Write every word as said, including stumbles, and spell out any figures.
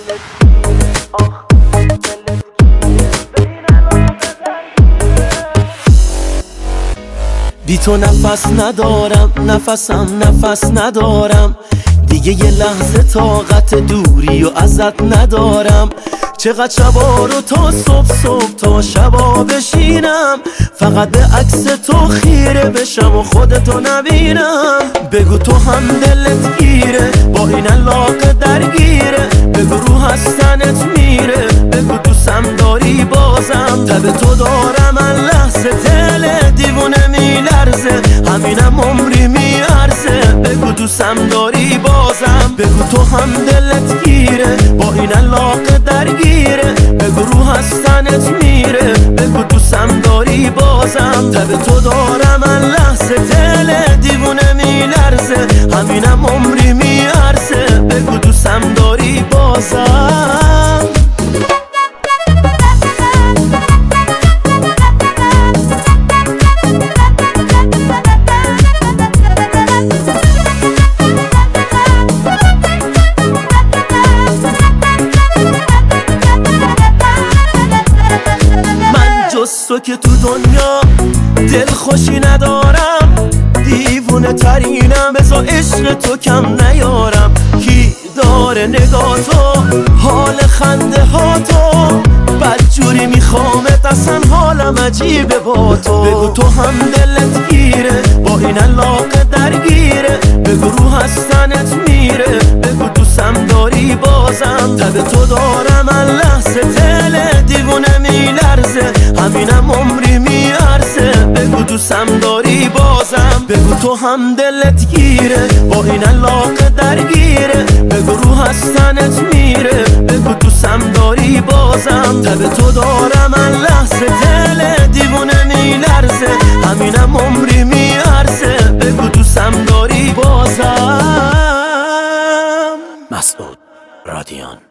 بی تو نفس ندارم، نفسم نفس ندارم دیگه، یه لحظه طاقت دوری و ازت ندارم. چقدر شبا رو تا صبح صبح تا شبا بشینم، فقط به عکس تو خیره بشم و خودتو نبینم. بگو تو هم دلت گیره، با این علاقه درگیره، بگو رو هستنت میره، بگو دوستم داری بازم. تب تو دارم من لحظه، دل دیوونه میلرزه، همینم عمری میارزه، بگو دوستم داری بازم. بگو تو هم دلت گیره، با این علاقه درگیره، بگو رو هستنت میره، بگو دوستم داری بازم. تب تو دارم من لحظه، دل دیوونه میلرزه، همینم عمری میارزه، بگو دوستم داری بازم. تو که تو دنیا دل خوشی ندارم، دیوونه ترینم، بذار عشق تو کم نیارم. کی داره نگاه تو، حال خنده ها تو، بدجوری میخوامت، اصلا حالم عجیبه با تو. بگو تو هم دلت گیره، با این علاقه درگیره، بگو رو هستنت میره، بگو دوستم داری بازم. تب تو دارم من لحظه، دل دیوونه میلرزه، همینم عمری میارزه، بگو دوستم داری بازم. بگو تو هم دلت گیره، با این علاقه درگیره، بگو رو هستنت میره، بگو دوستم داری بازم. تب تو دارم من لحظه، دل دیوونه میلرزه، همینم عمری میارزه، بگو دوستم داری بازم. مسعود رادیان.